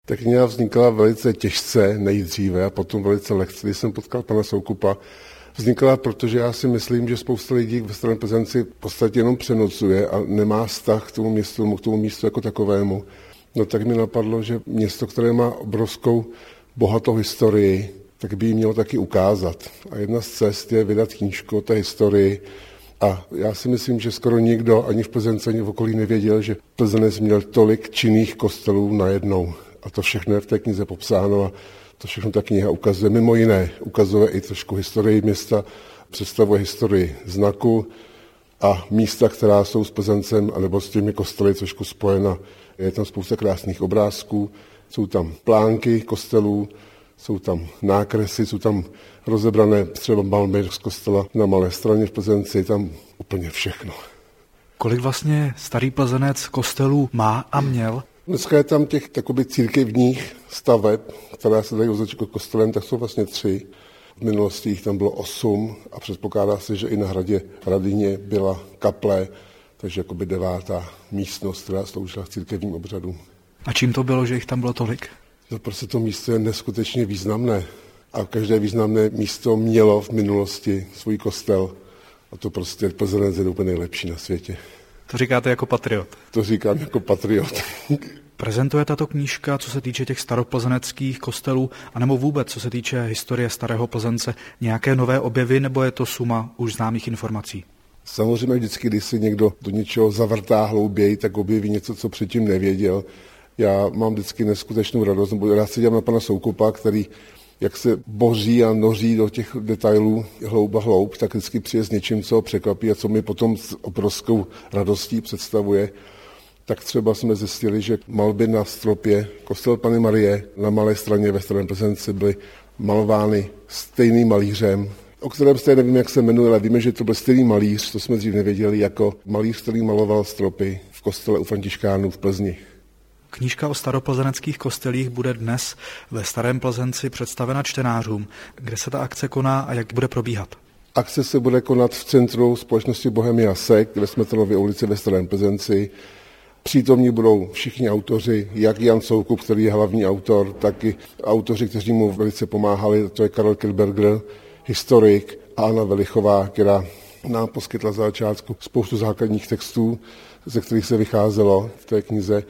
Ta kniha vznikala velice těžce nejdříve a potom velice lehce, když jsem potkal pana Soukupa. Vznikala, protože já si myslím, že spousta lidí ve Starém Plzenci v podstatě jenom přenocuje a nemá vztah k tomu místu jako takovému. No tak mi napadlo, že město, které má obrovskou bohatou historii, tak by ji mělo taky ukázat. A jedna z cest je vydat knížku o té historii. A já si myslím, že skoro nikdo ani v Plzence, ani v okolí nevěděl, že Plzenec měl tolik činných kostelů najednou. A to všechno je v té knize popsáno a to všechno ta kniha ukazuje. Mimo jiné ukazuje i trošku historii města, představuje historii znaku a místa, která jsou s Plzencem anebo s těmi kostely trošku spojena. Je tam spousta krásných obrázků, jsou tam plánky kostelů, jsou tam nákresy, jsou tam rozebrané třeba malby z kostela na Malé Straně v Plzenci, tam úplně všechno. Kolik vlastně Starý Plzenec kostelů má a měl? Dneska je tam těch takoby církevních staveb, které se dají označit kostelem, tak jsou vlastně 3. V minulosti jich tam bylo 8 a předpokládá se, že i na hradě Radyně byla kaple, takže jakoby 9. místnost, která sloužila k církevním obřadům. A čím to bylo, že jich tam bylo tolik? No prostě to místo je neskutečně významné a každé významné místo mělo v minulosti svůj kostel a to prostě Plzenec je úplně nejlepší na světě. To říkáte jako patriot? To říkám jako patriot. Prezentuje tato knížka, co se týče těch staroplzeneckých kostelů, anebo vůbec, co se týče historie Starého Plzence, nějaké nové objevy, nebo je to suma už známých informací? Samozřejmě vždycky, když si někdo do něčeho zavrtá hlouběji, tak objeví něco, co předtím nevěděl. Já mám vždycky neskutečnou radost, nebo rád se dívám na pana Soukupa, který jak se boří a noří do těch detailů hloub, tak vždycky přijde s něčím, co ho překvapí a co mi potom s obrovskou radostí představuje. Tak třeba jsme zjistili, že malby na stropě kostel Panny Marie na Malé Straně ve Starém Plzenci byly malovány stejným malířem, o kterém stejně nevím, jak se jmenuje, ale víme, že to byl stejný malíř, to jsme dřív nevěděli, jako malíř, který maloval stropy v kostele u Františkánů v Plzni. Knížka o staroplzeneckých kostelích bude dnes ve Starém Plzenci představena čtenářům. Kde se ta akce koná a jak bude probíhat? Akce se bude konat v centru společnosti Bohemia Sek ve Smetanově ulici ve Starém Plzenci. Přítomní budou všichni autoři, jak Jan Soukup, který je hlavní autor, tak i autoři, kteří mu velice pomáhali, to je Karel Kilberger, historik, a Anna Velichová, která nám poskytla za začátku spoustu základních textů, ze kterých se vycházelo v té knize.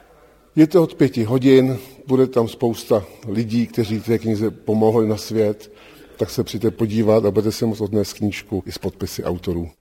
Je to od 5 hodin, bude tam spousta lidí, kteří té knize pomohli na svět, tak se přijďte podívat a budete se moct odnést knížku i s podpisy autorů.